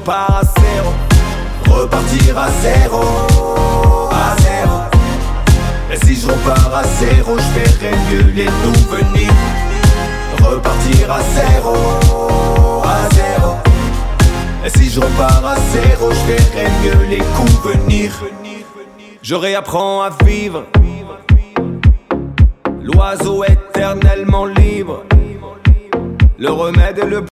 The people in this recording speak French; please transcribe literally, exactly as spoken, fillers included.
repars à zéro. Repartir à zéro, à zéro. Et si je repars à zéro, je verrai mieux les souvenirs. Repartir à zéro, à zéro. Et si je repars à zéro, je verrai mieux les coups venir. Je réapprends à vivre, l'oiseau éternellement libre. Le remède est le